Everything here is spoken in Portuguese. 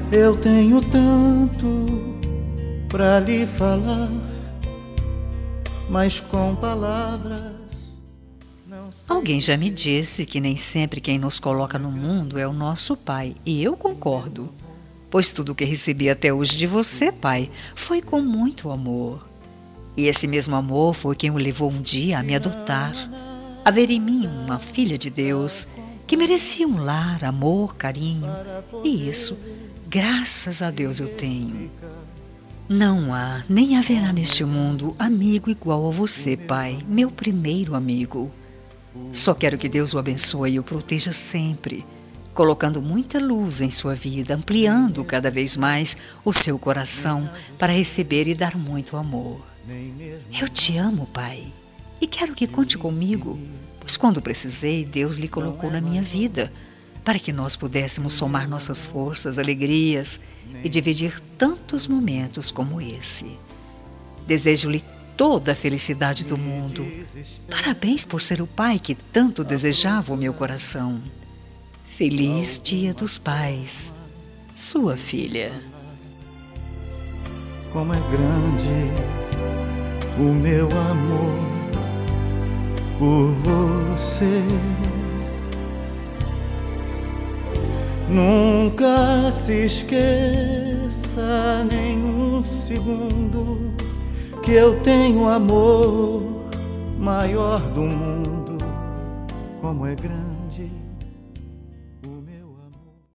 Eu tenho tanto pra lhe falar, mas com palavras não sei. Alguém já me disse que nem sempre quem nos coloca no mundo é o nosso pai, e eu concordo, pois tudo o que recebi até hoje de você, pai, foi com muito amor. E esse mesmo amor foi quem o levou um dia a me adotar, a ver em mim uma filha de Deus, que merecia um lar, amor, carinho, e isso, graças a Deus, eu tenho. Não há, nem haverá neste mundo amigo igual a você, pai, meu primeiro amigo. Só quero que Deus o abençoe e o proteja sempre, colocando muita luz em sua vida, ampliando cada vez mais o seu coração para receber e dar muito amor. Eu te amo, pai, e quero que conte comigo, pois quando precisei, Deus lhe colocou na minha vida, para que nós pudéssemos somar nossas forças, alegrias e dividir tantos momentos como esse. Desejo-lhe toda a felicidade do mundo. Parabéns por ser o pai que tanto desejava o meu coração. Feliz Dia dos Pais, sua filha. Como é grande o meu amor por você. Nunca se esqueça nem um segundo que eu tenho amor maior do mundo. Como é grande